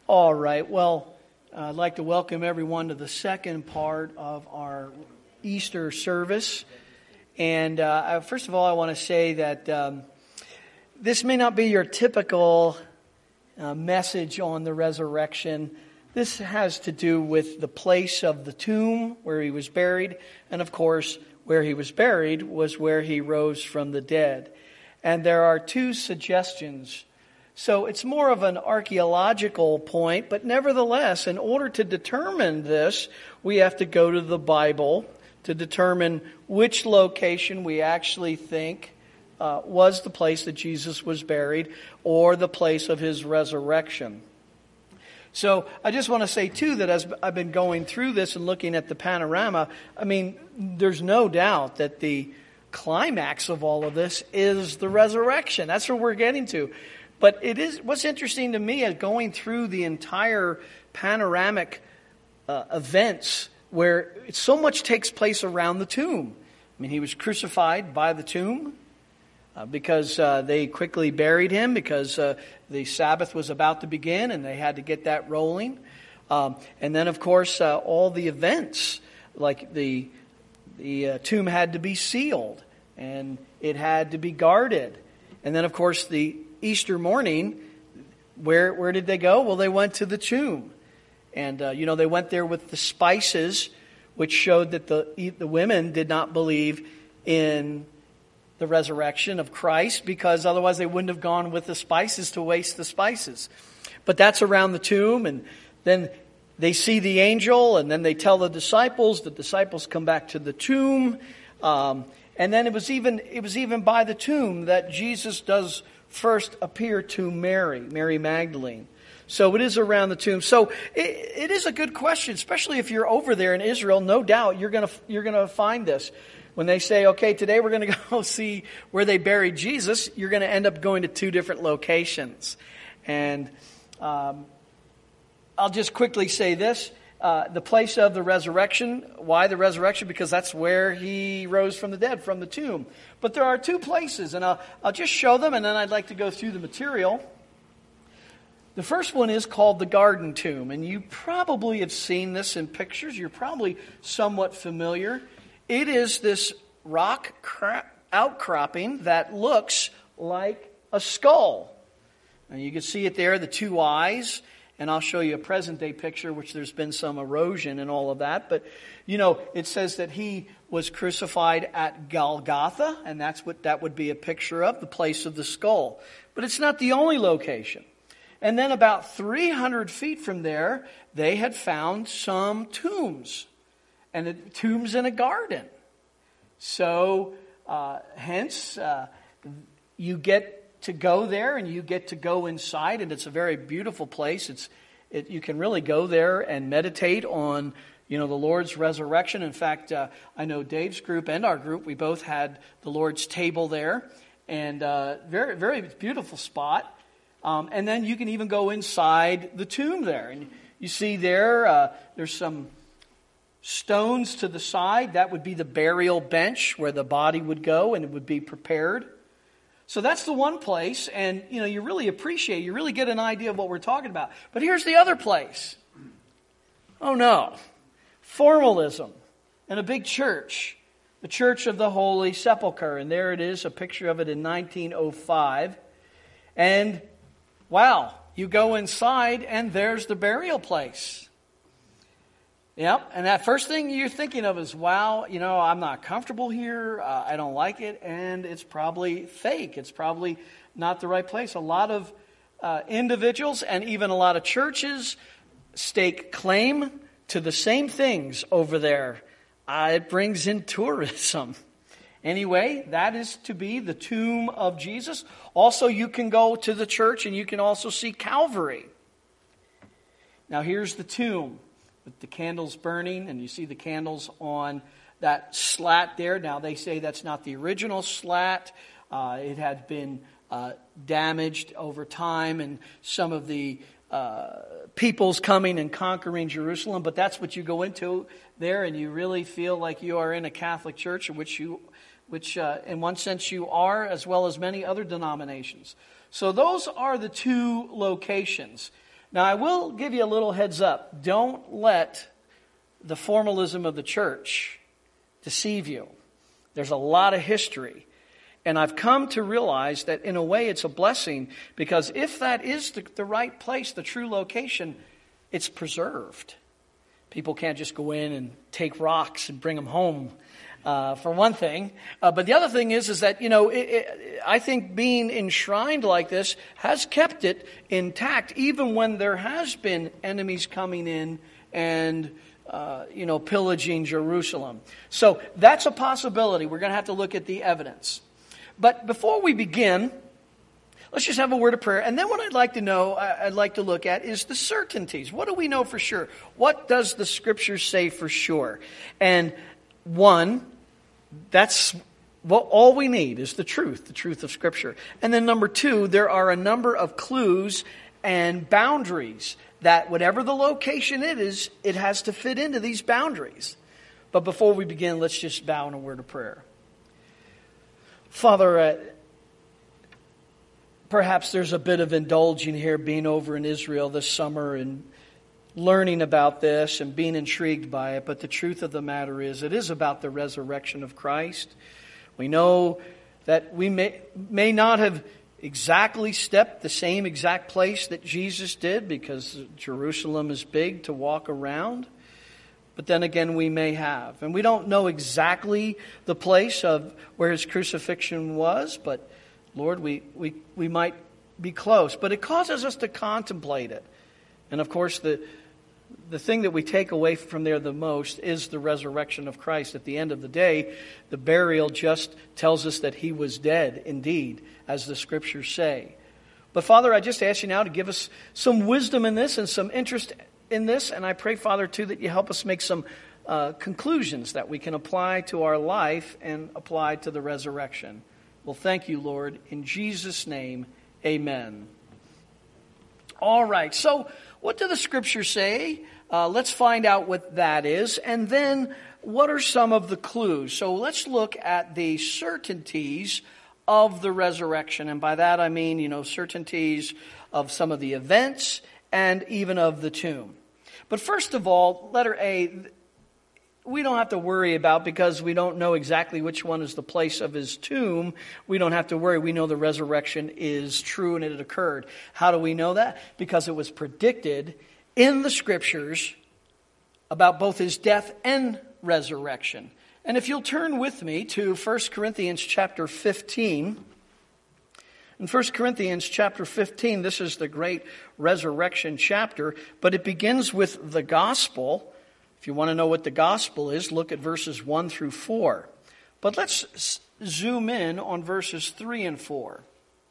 All right. Well, I'd like to welcome everyone to the second part of our Easter service. And first of all, I want to say that this may not be your typical message on the resurrection. This has to do with the place of the tomb where he was buried. And of course, where he was buried was where he rose from the dead. And there are two suggestions. So it's more of an archaeological point, but nevertheless, in order to determine this, we have to go to the Bible to determine which location we actually think was the place that Jesus was buried or the place of his resurrection. So I just want to say, too, that as I've been going through this and looking at the panorama, I mean, there's no doubt that the climax of all of this is the resurrection. That's what we're getting to. But it is what's interesting to me is going through the entire panoramic events where so much takes place around the tomb. I mean, he was crucified by the tomb because they quickly buried him because the Sabbath was about to begin and they had to get that rolling. And then, of course, all the events, like the tomb had to be sealed and it had to be guarded. And then, of course, the Easter morning, where did they go? Well, they went to the tomb. And, they went there with the spices, which showed that the women did not believe in the resurrection of Christ, because otherwise they wouldn't have gone with the spices to waste the spices. But that's around the tomb, and then they see the angel, and then they tell the disciples come back to the tomb. And then it was even by the tomb that Jesus does first appear to Mary Magdalene. So it is around the tomb. So it is a good question, especially if you're over there in Israel. No doubt you're gonna find this. When they say, okay, today we're going to go see where they buried Jesus, you're going to end up going to two different locations. And I'll just quickly say this. The place of the resurrection. Why the resurrection? Because that's where he rose from the dead, from the tomb. But there are two places, and I'll just show them, and then I'd like to go through the material. The first one is called the Garden Tomb, and you probably have seen this in pictures. You're probably somewhat familiar. It is this rock outcropping that looks like a skull. And you can see it there, the two eyes. And I'll show you a present-day picture, which there's been some erosion and all of that. But, it says that he was crucified at Golgotha, and that's what that would be a picture of, the place of the skull. But it's not the only location. And then about 300 feet from there, they had found some tombs. And the tombs in a garden. So, hence, you get to go there and you get to go inside, and it's a very beautiful place. You can really go there and meditate on, the Lord's resurrection. In fact, I know Dave's group and our group, we both had the Lord's table there, and very, very beautiful spot. And then you can even go inside the tomb there, and you see there's some stones to the side. That would be the burial bench where the body would go and it would be prepared. So that's the one place, and you really get an idea of what we're talking about. But here's the other place. Oh no. Formalism in a big church. The Church of the Holy Sepulchre. And there it is, a picture of it in 1905. And wow, you go inside and there's the burial place. Yep, and that first thing you're thinking of is, wow, I'm not comfortable here, I don't like it, and it's probably fake. It's probably not the right place. A lot of individuals and even a lot of churches stake claim to the same things over there. It brings in tourism. Anyway, that is to be the tomb of Jesus. Also, you can go to the church and you can also see Calvary. Now, here's the tomb. With the candles burning, and you see the candles on that slat there. Now, they say that's not the original slat. It had been damaged over time, and some of the peoples coming and conquering Jerusalem. But that's what you go into there, and you really feel like you are in a Catholic church, which in one sense you are, as well as many other denominations. So those are the two locations. Now, I will give you a little heads up. Don't let the formalism of the church deceive you. There's a lot of history. And I've come to realize that in a way it's a blessing, because if that is the right place, the true location, it's preserved. People can't just go in and take rocks and bring them home, for one thing. But the other thing is that, I think being enshrined like this has kept it intact, even when there has been enemies coming in and pillaging Jerusalem. So that's a possibility. We're going to have to look at the evidence. But before we begin, let's just have a word of prayer. And then what I'd like to look at is the certainties. What do we know for sure? What does the Scriptures say for sure? And one, that's what all we need is the truth of Scripture. And then number two, there are a number of clues and boundaries that whatever the location it is, it has to fit into these boundaries. But before we begin, let's just bow in a word of prayer. Father, perhaps there's a bit of indulging here, being over in Israel this summer and learning about this and being intrigued by it. But the truth of the matter is, it is about the resurrection of Christ. We know that we may not have exactly stepped the same exact place that Jesus did, because Jerusalem is big to walk around. But then again, we may have. And we don't know exactly the place of where his crucifixion was, but Lord, we might be close. But it causes us to contemplate it. And of course, the thing that we take away from there the most is the resurrection of Christ. At the end of the day, the burial just tells us that he was dead indeed, as the Scriptures say. But Father, I just ask you now to give us some wisdom in this and some interest in this. And I pray, Father, too, that you help us make some conclusions that we can apply to our life and apply to the resurrection. Well, thank you, Lord. In Jesus' name, amen. All right, so what do the Scriptures say? Let's find out what that is. And then, what are some of the clues? So let's look at the certainties of the resurrection. And by that I mean, certainties of some of the events and even of the tomb. But first of all, letter A, we don't have to worry about, because we don't know exactly which one is the place of his tomb. We don't have to worry. We know the resurrection is true and it had occurred. How do we know that? Because it was predicted in the Scriptures about both his death and resurrection. And if you'll turn with me to 1 Corinthians chapter 15. In 1 Corinthians chapter 15, this is the great resurrection chapter, but it begins with the gospel. If you want to know what the gospel is, look at verses 1 through 4. But let's zoom in on verses 3 and 4.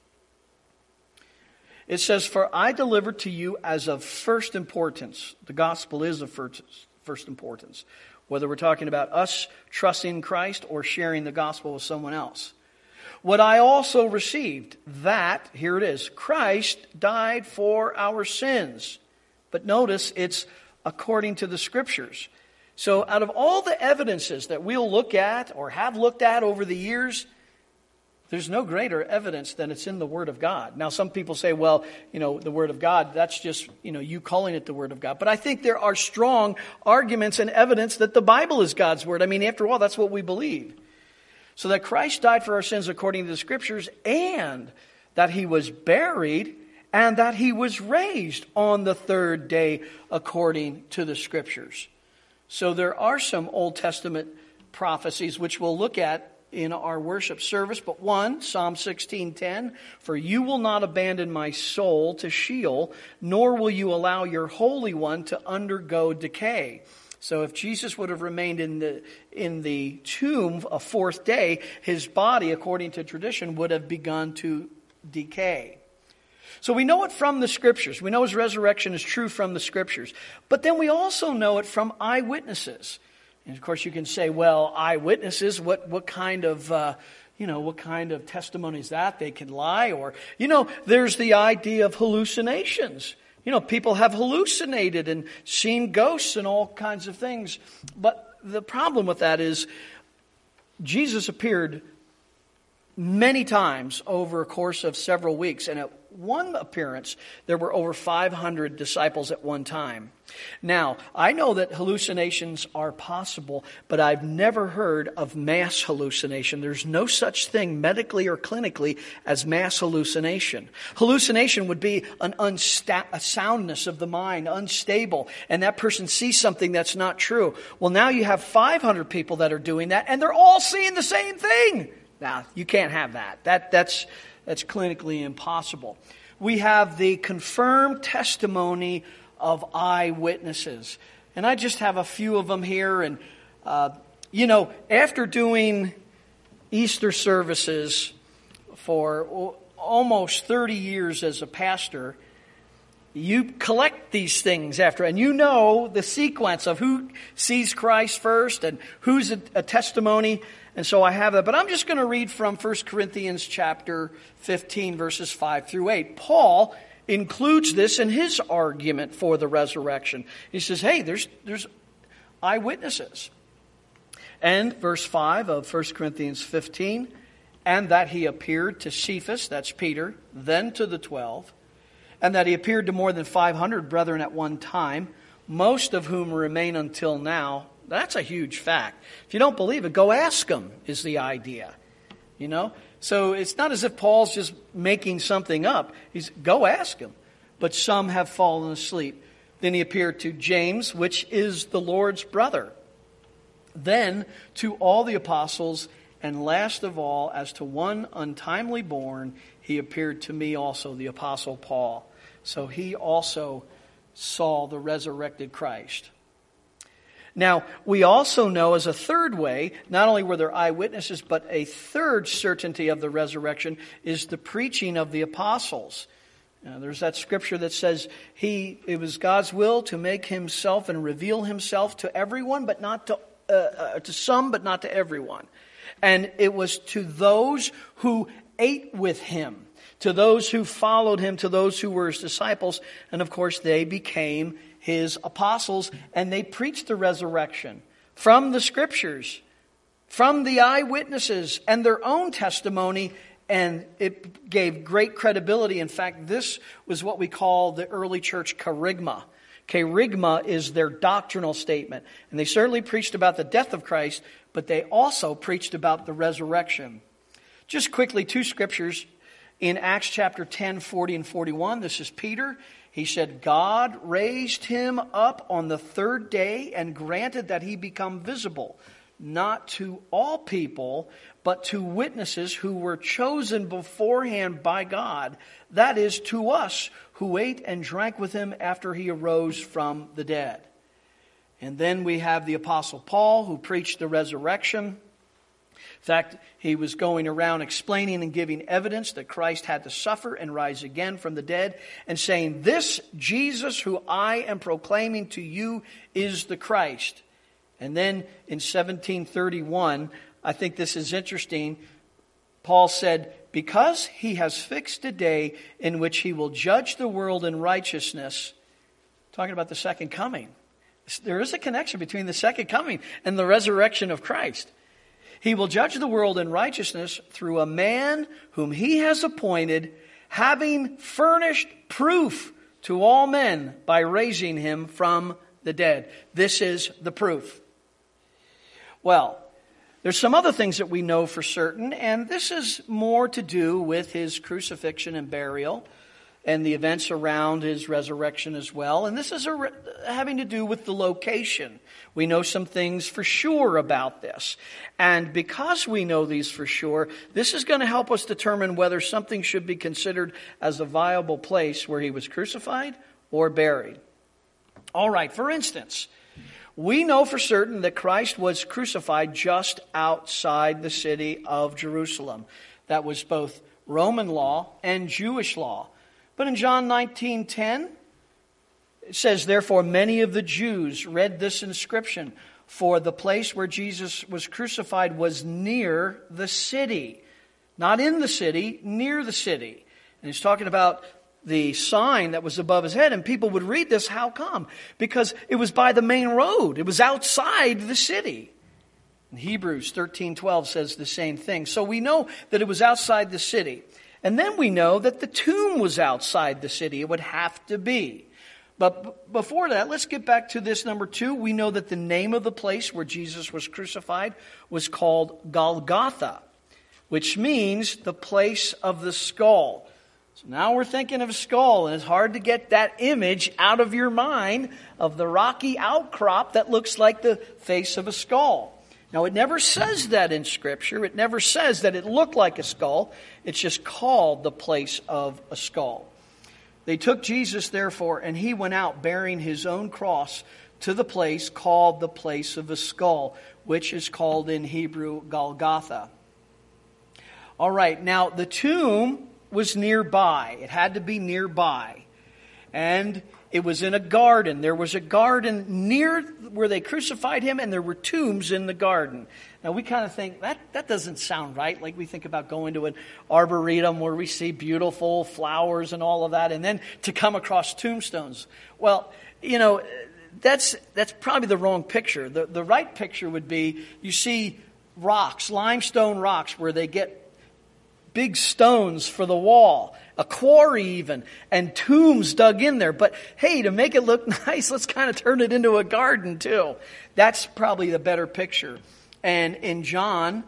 It says, "For I delivered to you as of first importance." The gospel is of first importance, whether we're talking about us trusting in Christ or sharing the gospel with someone else. "What I also received, that," here it is, "Christ died for our sins." But notice, it's according to the Scriptures. So out of all the evidences that we'll look at or have looked at over the years, there's no greater evidence than it's in the Word of God. Now, some people say, well, the Word of God, that's just, you calling it the Word of God. But I think there are strong arguments and evidence that the Bible is God's Word. After all, that's what we believe. So that Christ died for our sins according to the Scriptures, and that he was buried, and that he was raised on the third day according to the Scriptures. So there are some Old Testament prophecies which we'll look at in our worship service. But one, Psalm 16:10, "For you will not abandon my soul to Sheol, nor will you allow your Holy One to undergo decay." So if Jesus would have remained in the tomb a fourth day, his body, according to tradition, would have begun to decay. So we know it from the Scriptures. We know his resurrection is true from the Scriptures. But then we also know it from eyewitnesses. And of course you can say, well, eyewitnesses, what kind of testimony is that? They can lie. Or, there's the idea of hallucinations. People have hallucinated and seen ghosts and all kinds of things. But the problem with that is Jesus appeared many times over a course of several weeks. And at one appearance, there were over 500 disciples at one time. Now, I know that hallucinations are possible, but I've never heard of mass hallucination. There's no such thing medically or clinically as mass hallucination. Hallucination would be a soundness of the mind, unstable, and that person sees something that's not true. Well, now you have 500 people that are doing that, and they're all seeing the same thing. Now, you can't have that. That's clinically impossible. We have the confirmed testimony of eyewitnesses. And I just have a few of them here. And, after doing Easter services for almost 30 years as a pastor, you collect these things after, and you know the sequence of who sees Christ first and who's a testimony. And so I have that. But I'm just going to read from 1 Corinthians chapter 15, verses 5 through 8. Paul includes this in his argument for the resurrection. He says, hey, there's eyewitnesses. And verse 5 of 1 Corinthians 15, and that he appeared to Cephas, that's Peter, then to the 12, and that he appeared to more than 500 brethren at one time, most of whom remain until now. That's a huge fact. If you don't believe it, go ask them, is the idea. So it's not as if Paul's just making something up. He's, go ask him. But some have fallen asleep. Then he appeared to James, which is the Lord's brother. Then to all the apostles, and last of all, as to one untimely born, he appeared to me also, the apostle Paul. So he also saw the resurrected Christ. Now, we also know as a third way, not only were there eyewitnesses, but a third certainty of the resurrection is the preaching of the apostles. There's that scripture that says it was God's will to make himself and reveal himself to everyone, but not to some, but not to everyone. And it was to those who ate with him, to those who followed him, to those who were his disciples. And of course, they became his apostles, and they preached the resurrection from the scriptures, from the eyewitnesses and their own testimony, and it gave great credibility. In fact, this was what we call the early church kerygma. Kerygma is their doctrinal statement, and they certainly preached about the death of Christ, but they also preached about the resurrection. Just quickly, two scriptures in Acts chapter 10, 40 and 41. This is Peter. He said, God raised him up on the third day and granted that he become visible, not to all people, but to witnesses who were chosen beforehand by God. That is, to us who ate and drank with him after he arose from the dead. And then we have the apostle Paul, who preached the resurrection. In fact, he was going around explaining and giving evidence that Christ had to suffer and rise again from the dead, and saying, this Jesus who I am proclaiming to you is the Christ. And then in 1731, I think this is interesting, Paul said, because he has fixed a day in which he will judge the world in righteousness, talking about the second coming. There is a connection between the second coming and the resurrection of Christ. He will judge the world in righteousness through a man whom he has appointed, having furnished proof to all men by raising him from the dead. This is the proof. Well, there's some other things that we know for certain, and this is more to do with his crucifixion and burial and the events around his resurrection as well. And this is having to do with the location. We know some things for sure about this. And because we know these for sure, this is going to help us determine whether something should be considered as a viable place where he was crucified or buried. All right, for instance, we know for certain that Christ was crucified just outside the city of Jerusalem. That was both Roman law and Jewish law. But in John 19:10, it says, therefore many of the Jews read this inscription, for the place where Jesus was crucified was near the city. Not in the city, near the city. And he's talking about the sign that was above his head, and people would read this, how come? Because it was by the main road. It was outside the city. And Hebrews 13:12 says the same thing. So we know that it was outside the city. And then we know that the tomb was outside the city. It would have to be. But before that, let's get back to this number 2. We know that the name of the place where Jesus was crucified was called Golgotha, which means the place of the skull. So now we're thinking of a skull, and it's hard to get that image out of your mind of the rocky outcrop that looks like the face of a skull. Now, it never says that in Scripture. It never says that it looked like a skull. It's just called the place of a skull. They took Jesus, therefore, and he went out bearing his own cross to the place called the place of a skull, which is called in Hebrew Golgotha. All right, now the tomb was nearby. It had to be nearby. And it was in a garden. There was a garden near where they crucified him, and there were tombs in the garden. Now, we kind of think, that doesn't sound right. Like we think about going to an arboretum where we see beautiful flowers and all of that, and then to come across tombstones. Well, that's probably the wrong picture. The right picture would be, you see rocks, limestone rocks, where they get big stones for the wall, a quarry even, and tombs dug in there. But hey, to make it look nice, let's kind of turn it into a garden too. That's probably the better picture. And in John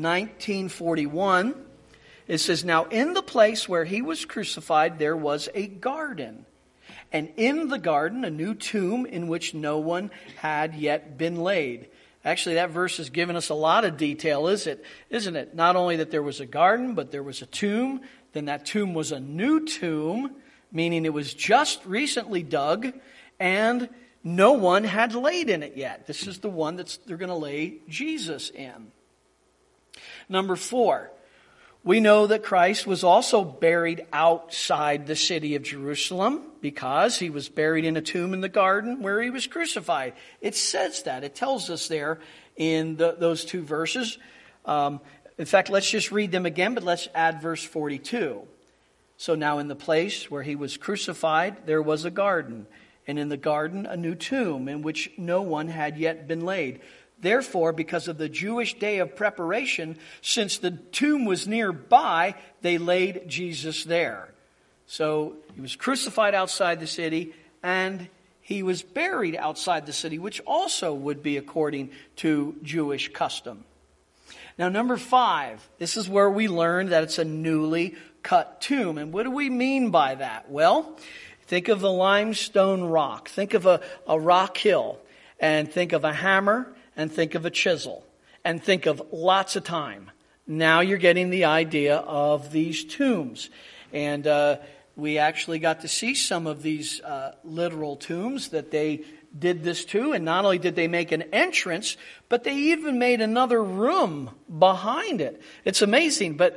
19:41, it says, "Now in the place where he was crucified, there was a garden. And in the garden, a new tomb in which no one had yet been laid." Actually, that verse has given us a lot of detail, isn't it? Not only that there was a garden, but there was a tomb. Then that tomb was a new tomb, meaning it was just recently dug, and no one had laid in it yet. This is the one they're going to lay Jesus in. Number 4, we know that Christ was also buried outside the city of Jerusalem because he was buried in a tomb in the garden where he was crucified. It says that. It tells us there in those 2 verses. In fact, let's just read them again, but let's add verse 42. "So now in the place where he was crucified, there was a garden, and in the garden a new tomb in which no one had yet been laid. Therefore, because of the Jewish day of preparation, since the tomb was nearby, they laid Jesus there." So he was crucified outside the city, and he was buried outside the city, which also would be according to Jewish custom. Now, number 5, this is where we learn that it's a newly cut tomb. And what do we mean by that? Well, think of the limestone rock. Think of a rock hill, and think of a hammer, and think of a chisel, and think of lots of time. Now you're getting the idea of these tombs. And we actually got to see some of these literal tombs that they did this to. And not only did they make an entrance, but they even made another room behind it. It's amazing. But,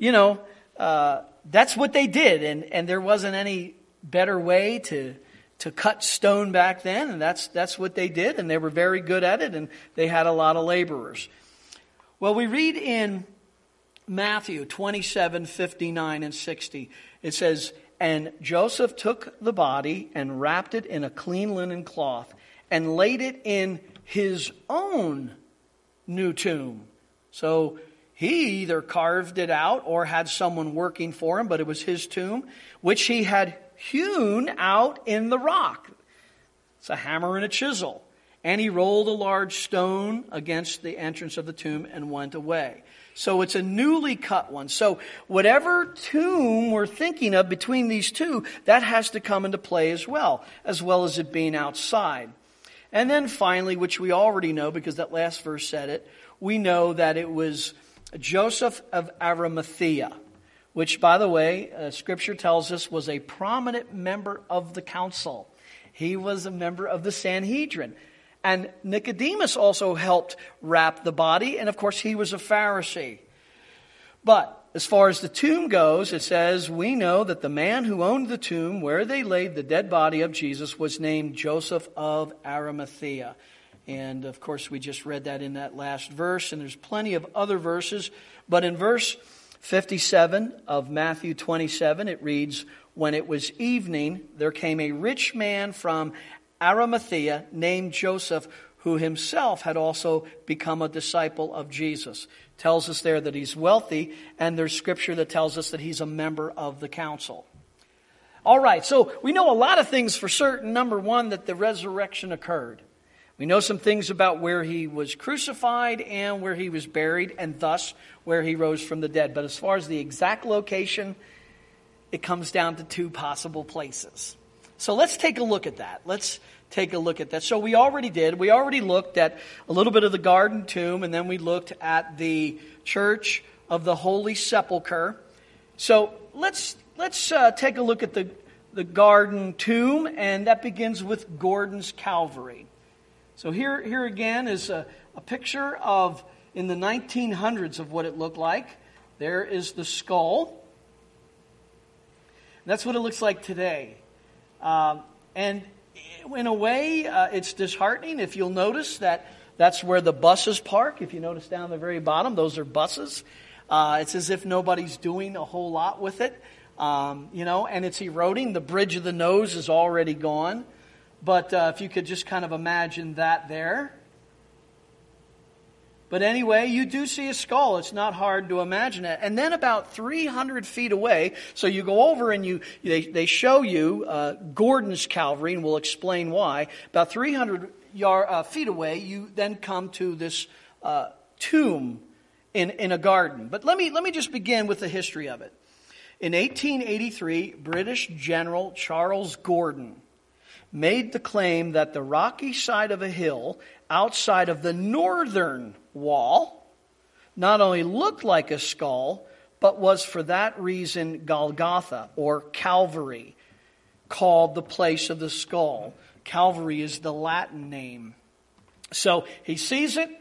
that's what they did. And there wasn't any better way to cut stone back then, and that's what they did, and they were very good at it, and they had a lot of laborers. Well, we read in Matthew 27:59 and 60, it says, "And Joseph took the body and wrapped it in a clean linen cloth and laid it in his own new tomb." So he either carved it out or had someone working for him, but it was his tomb, which he had hewn out in the rock. It's a hammer and a chisel. And he rolled a large stone against the entrance of the tomb and went away. So it's a newly cut one. So whatever tomb we're thinking of between these two, that has to come into play as well as it being outside. And then finally, which we already know because that last verse said it, we know that it was Joseph of Arimathea, which, by the way, Scripture tells us was a prominent member of the council. He was a member of the Sanhedrin. And Nicodemus also helped wrap the body, and of course he was a Pharisee. But as far as the tomb goes, it says, we know that the man who owned the tomb where they laid the dead body of Jesus was named Joseph of Arimathea. And of course we just read that in that last verse, and there's plenty of other verses. But in verse 57 of Matthew 27, it reads, "When it was evening, there came a rich man from Arimathea named Joseph, who himself had also become a disciple of Jesus. Tells us there that he's wealthy, and there's scripture that tells us that he's a member of the council. All right, so we know a lot of things for certain. Number one, that the resurrection occurred. We know some things about where he was crucified and where he was buried, and thus where he rose from the dead. But as far as the exact location, it comes down to two possible places. So let's take a look at that. So we already looked at a little bit of the garden tomb, and then we looked at the church of the Holy Sepulchre. So let's take a look at the garden tomb, and that begins with Gordon's Calvary. So here again is a picture of, in the 1900s, of what it looked like. There is the skull. That's what it looks like today. And in a way, it's disheartening. If you'll notice that's where the buses park. If you notice down the very bottom, those are buses. It's as if nobody's doing a whole lot with it. And it's eroding. The bridge of the nose is already gone. But if you could just kind of imagine that there. But anyway, you do see a skull. It's not hard to imagine it. And then about 300 feet away, so you go over and they show you Gordon's Calvary, and we'll explain why. About 300 feet away, you then come to this tomb in a garden. But let me just begin with the history of it. In 1883, British General Charles Gordon made the claim that the rocky side of a hill outside of the northern wall not only looked like a skull, but was for that reason Golgotha, or Calvary, called the place of the skull. Calvary is the Latin name. So he sees it,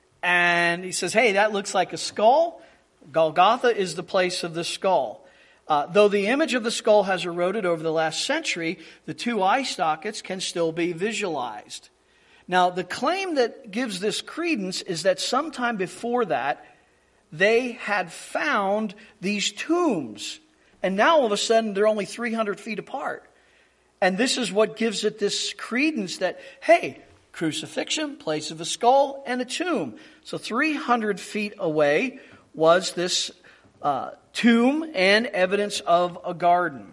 and he says, hey, that looks like a skull. Golgotha is the place of the skull. Though the image of the skull has eroded over the last century, the two eye sockets can still be visualized. Now, the claim that gives this credence is that sometime before that, they had found these tombs. And now all of a sudden, they're only 300 feet apart. And this is what gives it this credence that, hey, crucifixion, place of a skull, and a tomb. So 300 feet away was this tomb and evidence of a garden.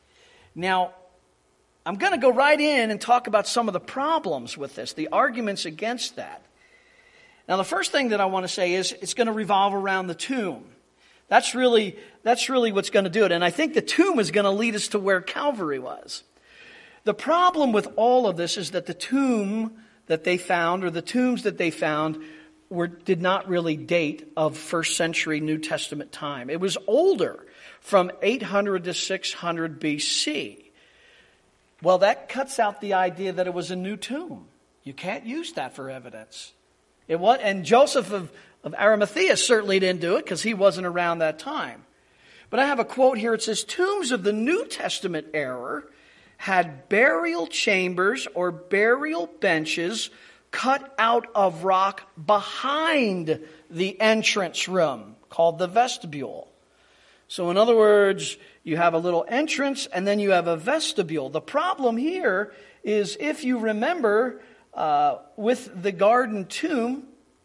Now, I'm going to go right in and talk about some of the problems with this, the arguments against that. Now, the first thing that I want to say is it's going to revolve around the tomb. That's really what's going to do it. And I think the tomb is going to lead us to where Calvary was. The problem with all of this is that the tomb that they found, or the tombs that they found, did not really date of first century New Testament time. It was older, from 800 to 600 BC. Well, that cuts out the idea that it was a new tomb. You can't use that for evidence. And Joseph of Arimathea certainly didn't do it because he wasn't around that time. But I have a quote here. It says, tombs of the New Testament era had burial chambers or burial benches cut out of rock behind the entrance room, called the vestibule. So in other words, you have a little entrance and then you have a vestibule. The problem here is, if you remember, with the garden tomb,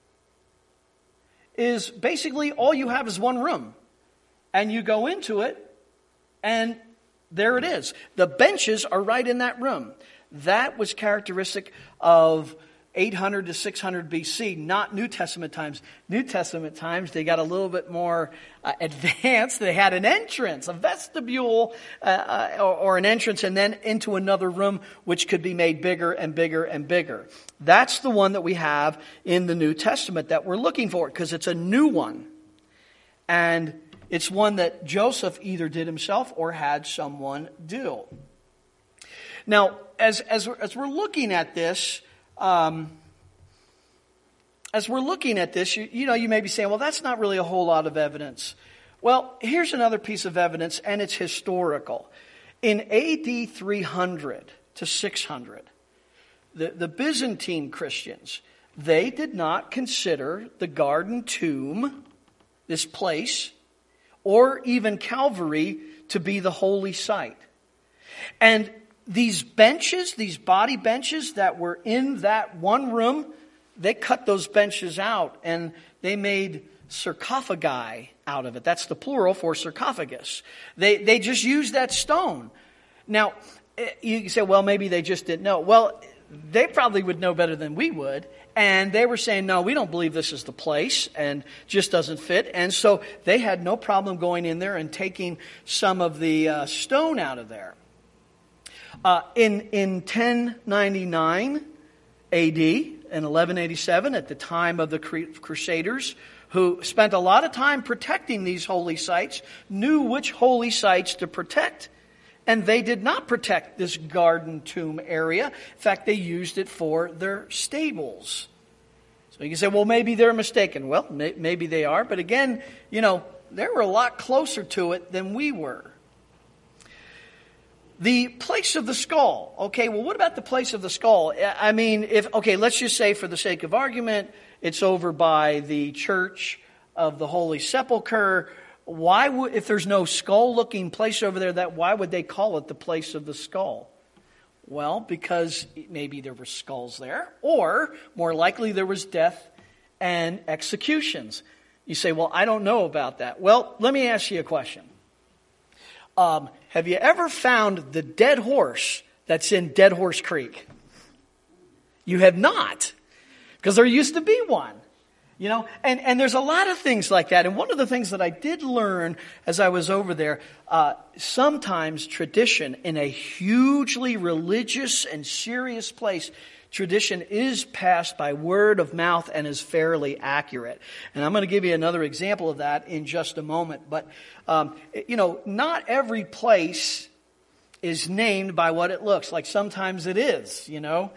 is basically all you have is one room. And you go into it, and there it is. The benches are right in that room. That was characteristic of 800 to 600 BC, not New Testament times. New Testament times, they got a little bit more advanced. They had an entrance, a vestibule, or an entrance, and then into another room, which could be made bigger and bigger and bigger. That's the one that we have in the New Testament that we're looking for, because it's a new one. And it's one that Joseph either did himself or had someone do. Now, as we're looking at this, you may be saying, well, that's not really a whole lot of evidence. Well, here's another piece of evidence, and it's historical. In AD 300 to 600, the Byzantine Christians, they did not consider the garden tomb, this place, or even Calvary to be the holy site. And these benches, these body benches that were in that one room, they cut those benches out and they made sarcophagi out of it. That's the plural for sarcophagus. They just used that stone. Now, you say, well, maybe they just didn't know. Well, they probably would know better than we would. And they were saying, no, we don't believe this is the place and just doesn't fit. And so they had no problem going in there and taking some of the stone out of there. In 1099 A.D., in 1187, at the time of the Crusaders, who spent a lot of time protecting these holy sites, knew which holy sites to protect. And they did not protect this garden tomb area. In fact, they used it for their stables. So you can say, well, maybe they're mistaken. Well, maybe they are. But again, they were a lot closer to it than we were. The place of the skull. Okay, well, what about the place of the skull? I mean, let's just say for the sake of argument, it's over by the Church of the Holy Sepulchre. If there's no skull-looking place over there, why would they call it the place of the skull? Well, because maybe there were skulls there, or more likely there was death and executions. You say, well, I don't know about that. Well, let me ask you a question. Have you ever found the dead horse that's in Dead Horse Creek? You have not, because there used to be one. And there's a lot of things like that. And one of the things that I did learn as I was over there, sometimes tradition in a hugely religious and serious place, tradition is passed by word of mouth and is fairly accurate. And I'm going to give you another example of that in just a moment. But, not every place is named by what it looks like. Sometimes it is, the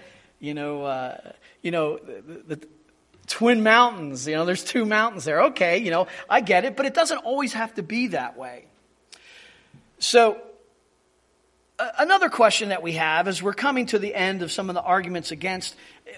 Twin Mountains, there's two mountains there. Okay, I get it, but it doesn't always have to be that way. So, another question that we have as we're coming to the end of some of the arguments against,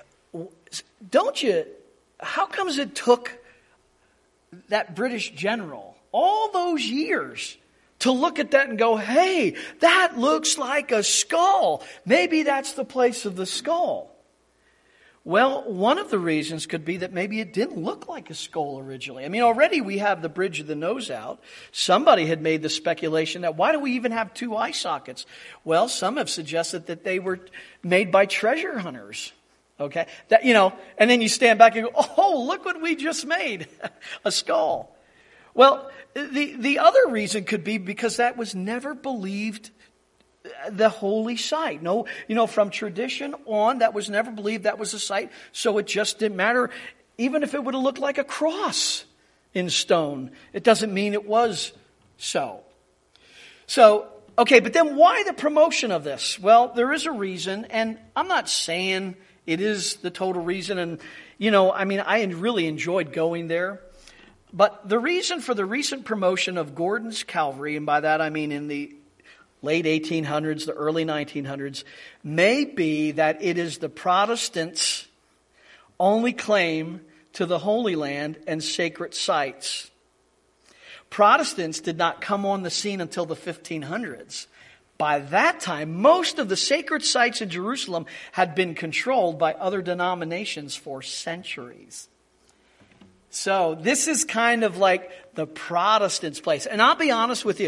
how comes it took that British general all those years to look at that and go, hey, that looks like a skull. Maybe that's the place of the skull. Well, one of the reasons could be that maybe it didn't look like a skull originally. I mean, already we have the bridge of the nose out. Somebody had made the speculation that why do we even have two eye sockets? Well, some have suggested that they were made by treasure hunters. Okay, and then you stand back and go, oh, look what we just made, a skull. Well, the other reason could be because that was never believed the holy site. No, from tradition on, that was never believed that was a site. So it just didn't matter. Even if it would have looked like a cross in stone, it doesn't mean it was so. So, okay, but then why the promotion of this? Well, there is a reason, and I'm not saying it is the total reason. And, I really enjoyed going there. But the reason for the recent promotion of Gordon's Calvary, and by that I mean in the late 1800s, the early 1900s, may be that it is the Protestants' only claim to the Holy Land and sacred sites. Protestants did not come on the scene until the 1500s. By that time, most of the sacred sites in Jerusalem had been controlled by other denominations for centuries. So this is kind of like the Protestants' place. And I'll be honest with you,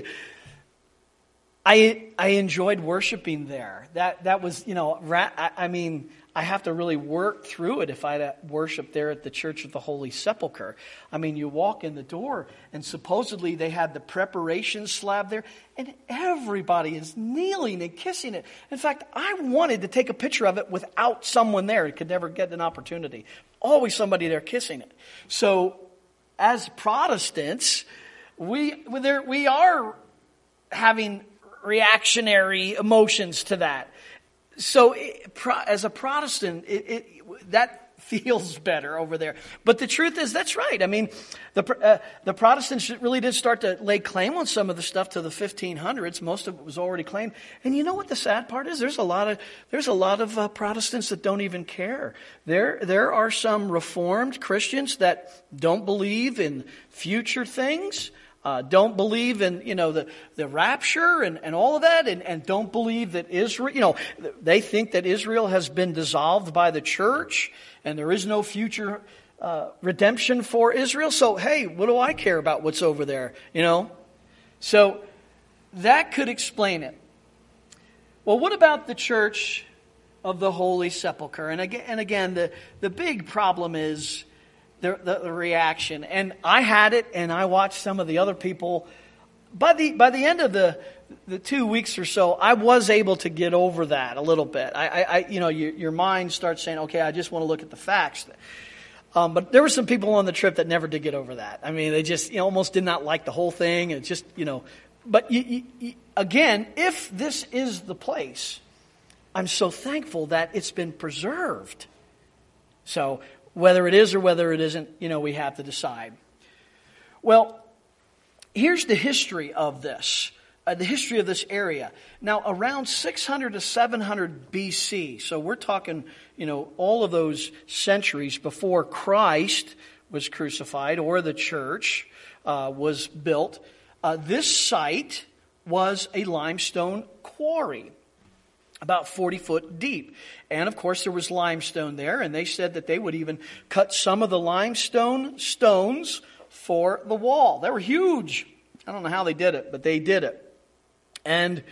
I enjoyed worshiping there. That was, I have to really work through it if I worship there at the Church of the Holy Sepulchre. I mean, you walk in the door and supposedly they had the preparation slab there and everybody is kneeling and kissing it. In fact, I wanted to take a picture of it without someone there. I could never get an opportunity. Always somebody there kissing it. So, as Protestants, we are having reactionary emotions to that. So, as a Protestant, that feels better over there. But the truth is, that's right. I mean, the Protestants really did start to lay claim on some of the stuff to the 1500s. Most of it was already claimed. And you know what the sad part is? There's a lot of Protestants that don't even care. There are some Reformed Christians that don't believe in future things. don't believe in, the rapture and all of that, and don't believe that Israel, they think that Israel has been dissolved by the church and there is no future redemption for Israel. So, hey, what do I care about what's over there, So that could explain it. Well, what about the Church of the Holy Sepulchre? And again, the big problem is the reaction. And I had it, and I watched some of the other people. By the end of the 2 weeks or so, I was able to get over that a little bit. Your mind starts saying, okay, I just want to look at the facts. But there were some people on the trip that never did get over that. I mean, they just almost did not like the whole thing. It just, But again, if this is the place, I'm so thankful that it's been preserved. So whether it is or whether it isn't, we have to decide. Well, here's the history of this. The history of this area. Now, around 600 to 700 BC, so we're talking, all of those centuries before Christ was crucified or the church was built, this site was a limestone quarry, about 40 foot deep. And, of course, there was limestone there, and they said that they would even cut some of the limestone stones for the wall. They were huge. I don't know how they did it, but they did it. And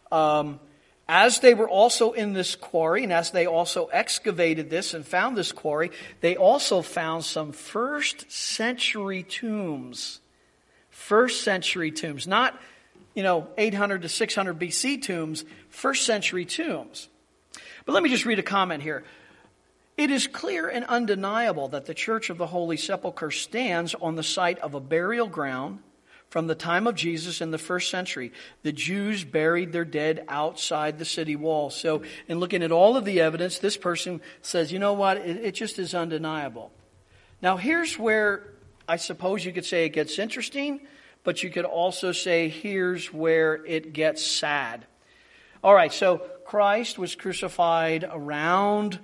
as they were also in this quarry, and as they also excavated this and found this quarry, they also found some first century tombs. First century tombs. Not, 800 to 600 BC tombs. First century tombs. But let me just read a comment here. It is clear and undeniable that the Church of the Holy Sepulchre stands on the site of a burial ground from the time of Jesus in the first century. The Jews buried their dead outside the city walls. So in looking at all of the evidence, this person says, you know what, it just is undeniable. Now here's where I suppose you could say it gets interesting, but you could also say here's where it gets sad. All right, so Christ was crucified around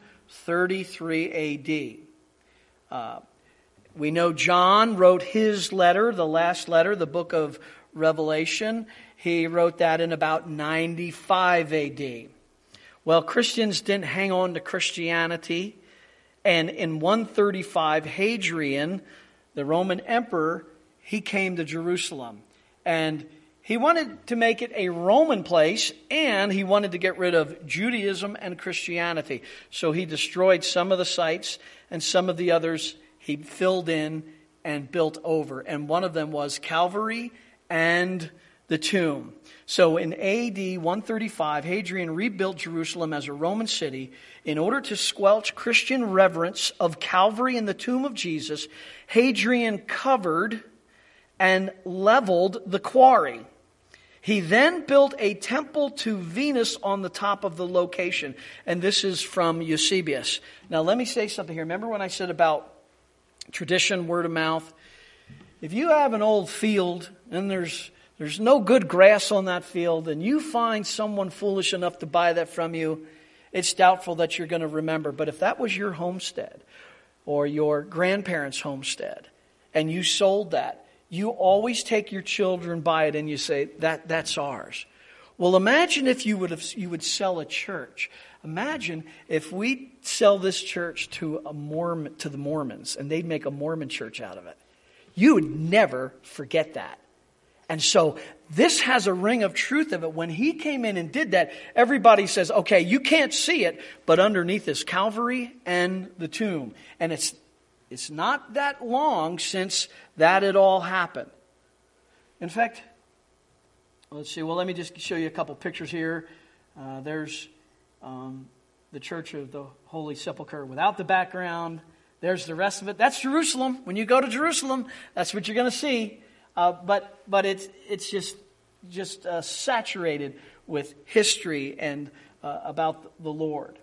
33 AD. We know John wrote his letter, the last letter, the book of Revelation. He wrote that in about 95 AD. Well, Christians didn't hang on to Christianity. And in 135, Hadrian, the Roman emperor, he came to Jerusalem. And he wanted to make it a Roman place, and he wanted to get rid of Judaism and Christianity. So he destroyed some of the sites, and some of the others he filled in and built over. And one of them was Calvary and the tomb. So in AD 135, Hadrian rebuilt Jerusalem as a Roman city. In order to squelch Christian reverence of Calvary and the tomb of Jesus, Hadrian covered and leveled the quarry. He then built a temple to Venus on the top of the location. And this is from Eusebius. Now let me say something here. Remember when I said about tradition, word of mouth? If you have an old field and there's no good grass on that field, and you find someone foolish enough to buy that from you, it's doubtful that you're going to remember. But if that was your homestead or your grandparents' homestead and you sold that, you always take your children by it and you say, that's ours. Well, imagine if you would sell a church. Imagine if we sell this church to the Mormons, and they'd make a Mormon church out of it. You would never forget that. And so this has a ring of truth of it. When he came in and did that, everybody says, okay, you can't see it, but underneath is Calvary and the tomb. And it's not that long since that had all happened. In fact, let's see. Well, let me just show you a couple pictures here. There's the Church of the Holy Sepulchre without the background. There's the rest of it. That's Jerusalem. When you go to Jerusalem, that's what you're going to see. But it's just saturated with history and about the Lord.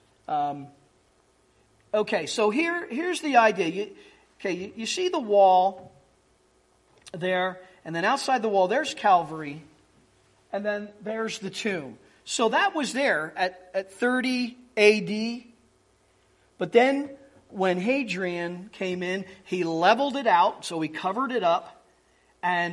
Okay, so here's the idea. You see the wall there, and then outside the wall there's Calvary, and then there's the tomb. So that was there at 30 AD. But then when Hadrian came in, he leveled it out, so he covered it up. And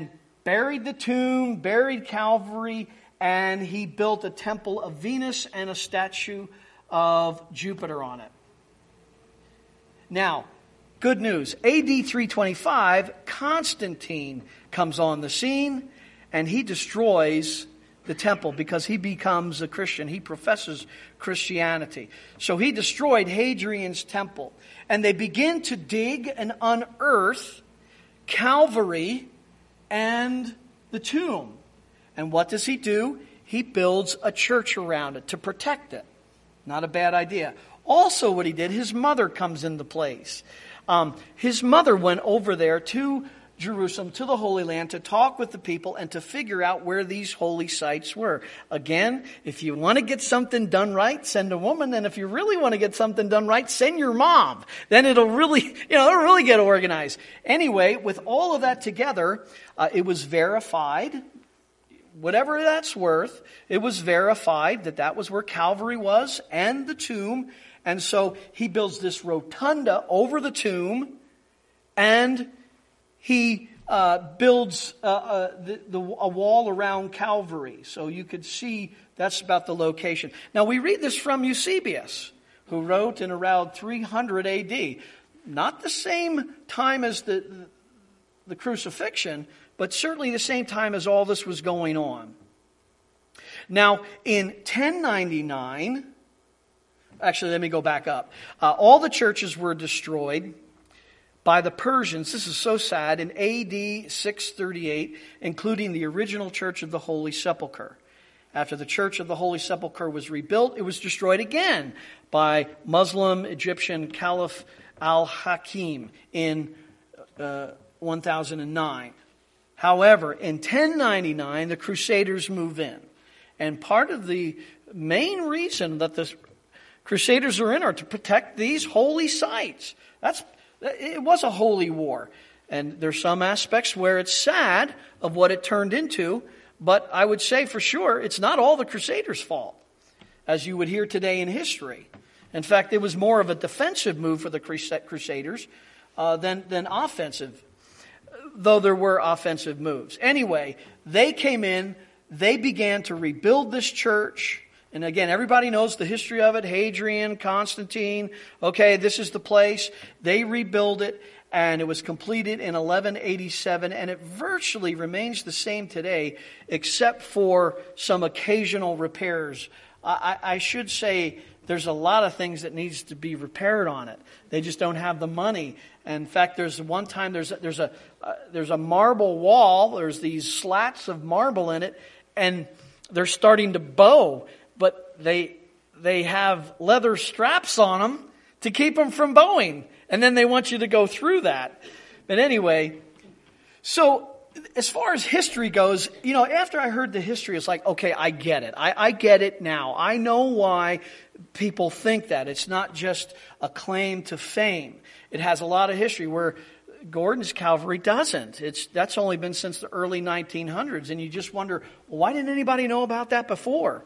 buried the tomb, buried Calvary, and he built a temple of Venus and a statue of Jupiter on it. Now, good news. AD 325, Constantine comes on the scene, and he destroys the temple because he becomes a Christian. He professes Christianity. So he destroyed Hadrian's temple. And they begin to dig and unearth Calvary and the tomb. And what does he do? He builds a church around it to protect it. Not a bad idea. Also what he did, his mother comes into place. His mother went over there to Jerusalem, to the Holy Land, to talk with the people and to figure out where these holy sites were. Again, if you want to get something done right, send a woman. And if you really want to get something done right, send your mom. Then it'll really get organized. Anyway, with all of that together, it was verified. Whatever that's worth, it was verified that that was where Calvary was and the tomb. And so he builds this rotunda over the tomb, and he builds a wall around Calvary. So you could see that's about the location. Now we read this from Eusebius, who wrote in around 300 AD. Not the same time as the crucifixion, but certainly the same time as all this was going on. Now, in 1099, actually, let me go back up. All the churches were destroyed by the Persians. This is so sad. In AD 638, including the original Church of the Holy Sepulchre. After the Church of the Holy Sepulchre was rebuilt, it was destroyed again by Muslim Egyptian Caliph al-Hakim in 1009. However, in 1099, the Crusaders move in. And part of the main reason that the Crusaders are in are to protect these holy sites. It was a holy war. And there's some aspects where it's sad of what it turned into, but I would say for sure it's not all the Crusaders' fault, as you would hear today in history. In fact, it was more of a defensive move for the Crusaders than offensive, though there were offensive moves. Anyway, they came in, they began to rebuild this church. And again, everybody knows the history of it. Hadrian, Constantine. Okay, this is the place. They rebuild it, and it was completed in 1187, and it virtually remains the same today, except for some occasional repairs. I should say there's a lot of things that needs to be repaired on it. They just don't have the money. And in fact, there's one time there's a marble wall. There's these slats of marble in it, and they're starting to bow. But they have leather straps on them to keep them from bowing. And then they want you to go through that. But anyway, so as far as history goes, after I heard the history, it's like, okay, I get it. I get it now. I know why people think that. It's not just a claim to fame. It has a lot of history where Gordon's Calvary doesn't. That's only been since the early 1900s. And you just wonder, well, why didn't anybody know about that before?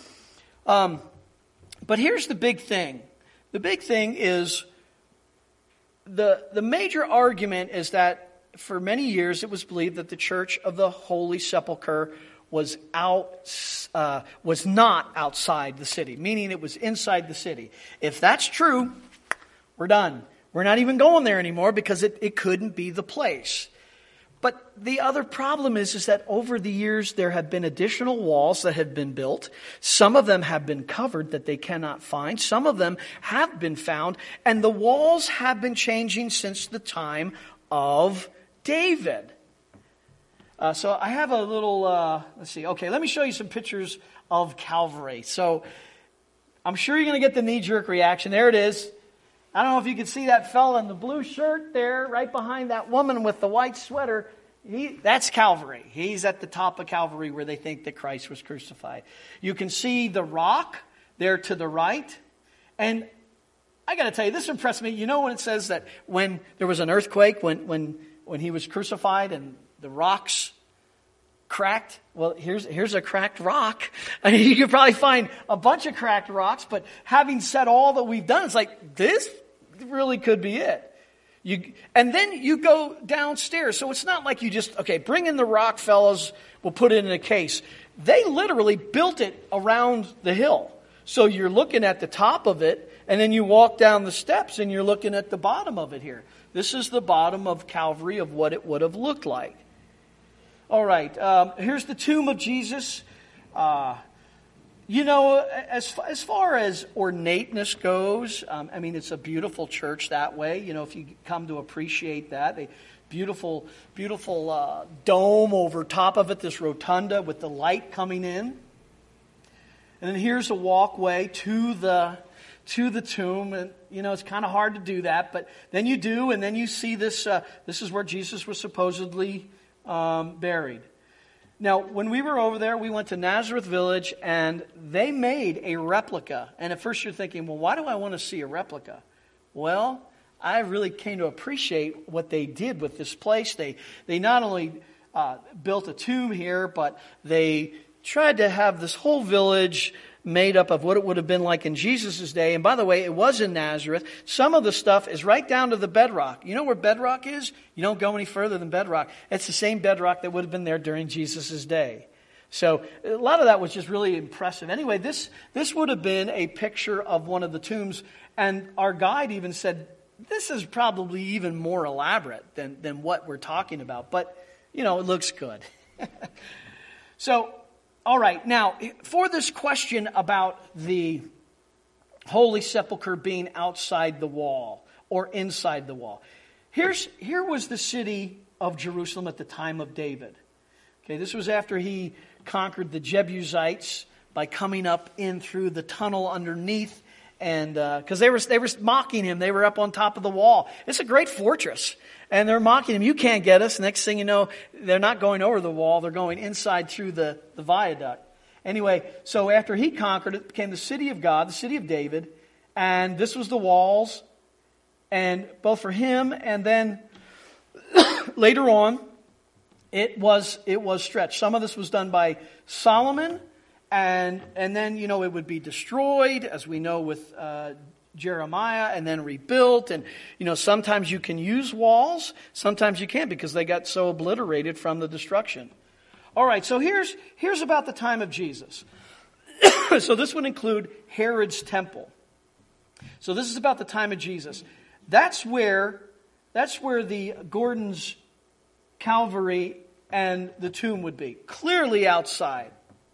But here's the big thing. The big thing is the major argument is that for many years it was believed that the Church of the Holy Sepulchre was not outside the city, meaning it was inside the city. If that's true, we're done. We're not even going there anymore because it couldn't be the place. But the other problem is that over the years there have been additional walls that have been built. Some of them have been covered that they cannot find. Some of them have been found. And the walls have been changing since the time of David. So I have a little, let's see. Okay, let me show you some pictures of Calvary. So I'm sure you're going to get the knee-jerk reaction. There it is. I don't know if you can see that fella in the blue shirt there, right behind that woman with the white sweater. That's Calvary. He's at the top of Calvary where they think that Christ was crucified. You can see the rock there to the right. And I got to tell you, this impressed me. You know when it says that when there was an earthquake, when he was crucified and the rocks cracked? Well, here's a cracked rock. I mean, you could probably find a bunch of cracked rocks, but having said all that we've done, it's like, this really could be it. And then you go downstairs. So it's not like you just, okay, bring in the rock, fellas, we'll put it in a case. They literally built it around the hill. So you're looking at the top of it, and then you walk down the steps, and you're looking at the bottom of it here. This is the bottom of Calvary of what it would have looked like. All right, here's the tomb of Jesus. As far as ornateness goes, it's a beautiful church that way. If you come to appreciate that, beautiful dome over top of it, this rotunda with the light coming in. And then here's a walkway to the tomb, and it's kind of hard to do that, but then you do, and then you see this. This is where Jesus was supposedly buried. Now, when we were over there, we went to Nazareth Village, and they made a replica. And at first you're thinking, well, why do I want to see a replica? Well, I really came to appreciate what they did with this place. They not only built a tomb here, but they tried to have this whole village made up of what it would have been like in Jesus' day. And by the way, it was in Nazareth. Some of the stuff is right down to the bedrock. You know where bedrock is? You don't go any further than bedrock. It's the same bedrock that would have been there during Jesus' day. So a lot of that was just really impressive. Anyway, this would have been a picture of one of the tombs. And our guide even said, this is probably even more elaborate than what we're talking about. But, it looks good. So, all right, now, for this question about the Holy Sepulchre being outside the wall or inside the wall, here was the city of Jerusalem at the time of David. Okay, this was after he conquered the Jebusites by coming up in through the tunnel underneath, and because they were mocking him, they were up on top of the wall. It's a great fortress. And they're mocking him. You can't get us. Next thing you know, they're not going over the wall. They're going inside through the viaduct. Anyway, so after he conquered it, became the city of God, the city of David. And this was the walls. And both for him and then later on, it was stretched. Some of this was done by Solomon. And then, it would be destroyed, as we know with Jeremiah, and then rebuilt. And, sometimes you can use walls, sometimes you can't because they got so obliterated from the destruction. All right, so here's about the time of Jesus. So this would include Herod's temple. So this is about the time of Jesus. That's where the Gordon's Calvary and the tomb would be. Clearly outside.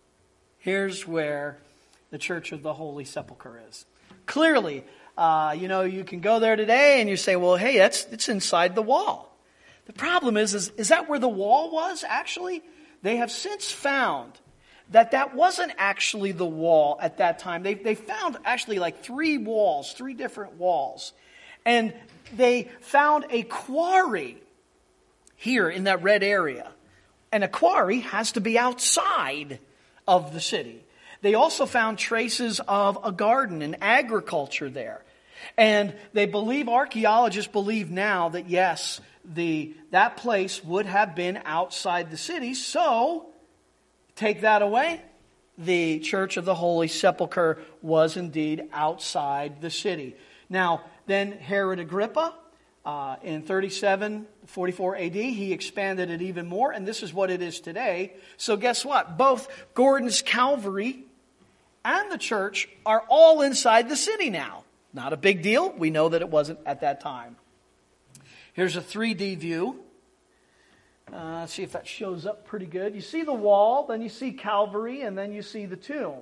Here's where the Church of the Holy Sepulchre is. Clearly, you can go there today and you say, well, hey, it's inside the wall. The problem is that where the wall was actually? They have since found that wasn't actually the wall at that time. They found actually like three different walls. And they found a quarry here in that red area. And a quarry has to be outside of the city. They also found traces of a garden and agriculture there. And archaeologists believe now that yes, that place would have been outside the city. So, take that away. The Church of the Holy Sepulchre was indeed outside the city. Now, then Herod Agrippa, in 37-44 AD, he expanded it even more, and this is what it is today. So guess what? Both Gordon's Calvary and the church are all inside the city now. Not a big deal. We know that it wasn't at that time. Here's a 3D view. Let's see if that shows up pretty good. You see the wall, then you see Calvary, and then you see the tomb.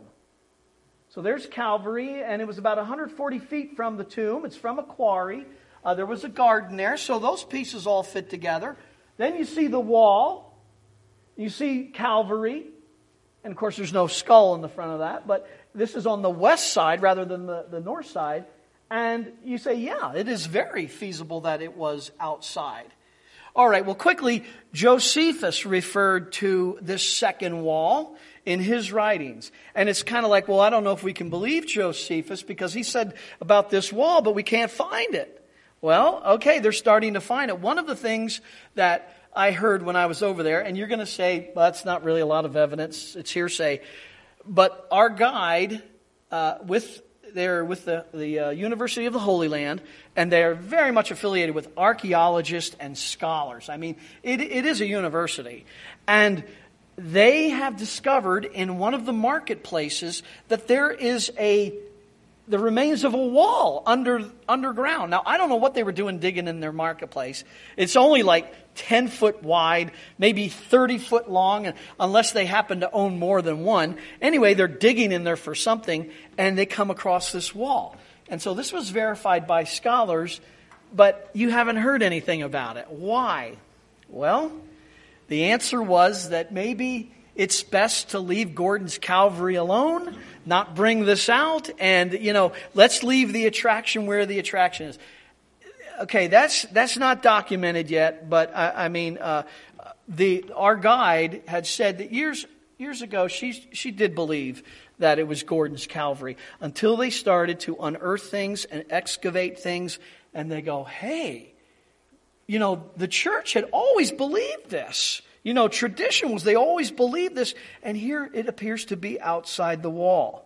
So there's Calvary, and it was about 140 feet from the tomb. It's from a quarry. There was a garden there, so those pieces all fit together. Then you see the wall. You see Calvary. And of course, there's no skull in the front of that, but this is on the west side rather than the north side. And you say, yeah, it is very feasible that it was outside. All right, well, quickly, Josephus referred to this second wall in his writings. And it's kind of like, well, I don't know if we can believe Josephus because he said about this wall, but we can't find it. Well, okay, they're starting to find it. One of the things that I heard when I was over there, and you're going to say, well, that's not really a lot of evidence, it's hearsay. But our guide with they're with the University of the Holy Land, and they are very much affiliated with archaeologists and scholars. I mean, it is a university. And they have discovered in one of the marketplaces that there is the remains of a wall underground. Now, I don't know what they were doing digging in their marketplace. It's only like 10 foot wide, maybe 30 foot long, unless they happen to own more than one. Anyway, they're digging in there for something, and they come across this wall. And so this was verified by scholars, but you haven't heard anything about it. Why? Well, the answer was that maybe it's best to leave Gordon's Calvary alone, not bring this out, and, let's leave the attraction where the attraction is. Okay, that's not documented yet, but our guide had said that years ago she did believe that it was Gordon's Calvary until they started to unearth things and excavate things, and they go, hey, the church had always believed this. Tradition was they always believed this, and here it appears to be outside the wall.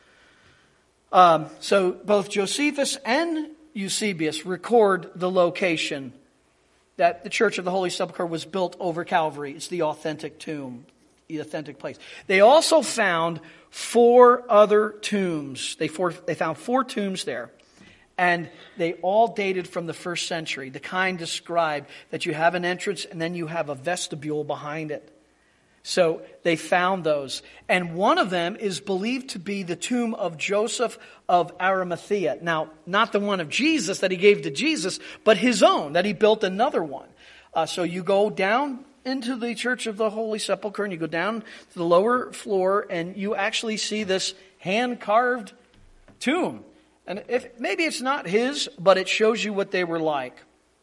So both Josephus and Eusebius record the location that the Church of the Holy Sepulchre was built over Calvary. It's the authentic tomb, the authentic place. They also found 4 other tombs. They found 4 tombs there. And they all dated from the 1st century, the kind described that you have an entrance and then you have a vestibule behind it. So they found those. And one of them is believed to be the tomb of Joseph of Arimathea. Now, not the one of Jesus that he gave to Jesus, but his own, that he built another one. So you go down into the Church of the Holy Sepulchre and you go down to the lower floor and you actually see this hand-carved tomb. And maybe it's not his, but it shows you what they were like.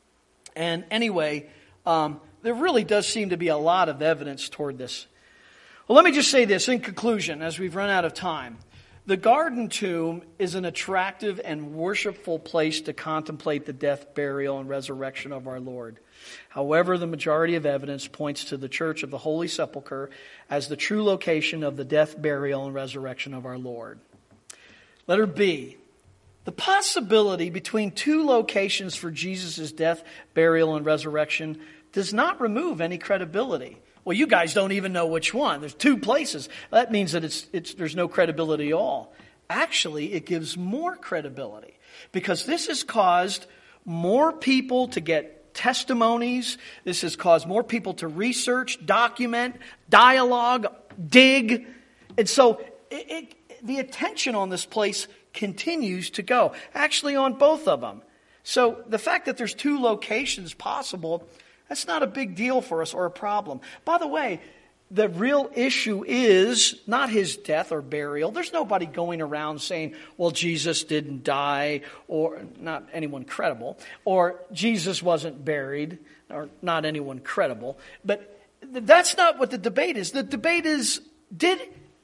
And anyway, there really does seem to be a lot of evidence toward this. Well, let me just say this in conclusion, as we've run out of time. The Garden Tomb is an attractive and worshipful place to contemplate the death, burial, and resurrection of our Lord. However, the majority of evidence points to the Church of the Holy Sepulchre as the true location of the death, burial, and resurrection of our Lord. Letter B. The possibility between 2 locations for Jesus' death, burial, and resurrection does not remove any credibility. Well, you guys don't even know which one. There's 2 places. That means that there's no credibility at all. Actually, it gives more credibility because this has caused more people to get testimonies. This has caused more people to research, document, dialogue, dig. And so the attention on this place continues to go. Actually, on both of them. So the fact that there's 2 locations possible, that's not a big deal for us or a problem. By the way, the real issue is not his death or burial. There's nobody going around saying, well, Jesus didn't die, or not anyone credible, or Jesus wasn't buried, or not anyone credible. But that's not what the debate is. The debate is, did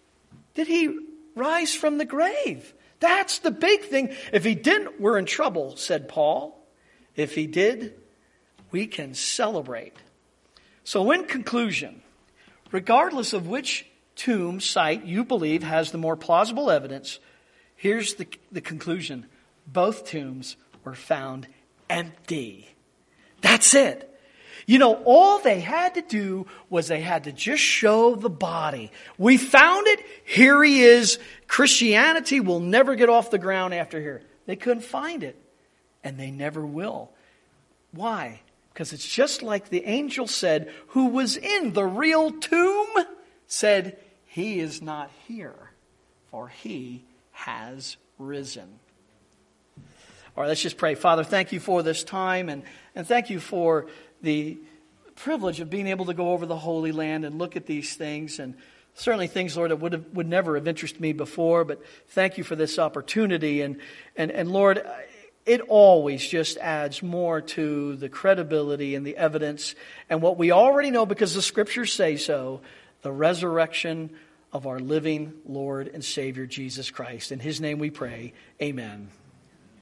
he rise from the grave? That's the big thing. If he didn't, we're in trouble, said Paul. If he did, we can celebrate. So in conclusion, regardless of which tomb site you believe has the more plausible evidence, here's the conclusion. Both tombs were found empty. That's it. All they had to do was they had to just show the body. We found it. Here he is. Christianity will never get off the ground after here. They couldn't find it. And they never will. Why? Because it's just like the angel said, who was in the real tomb, said, he is not here, for he has risen. All right, let's just pray. Father, thank you for this time, and thank you for the privilege of being able to go over the Holy Land and look at these things, and certainly things, Lord, that would never have interested me before, but thank you for this opportunity. And Lord, it always just adds more to the credibility and the evidence and what we already know because the Scriptures say so, the resurrection of our living Lord and Savior, Jesus Christ. In His name we pray, amen.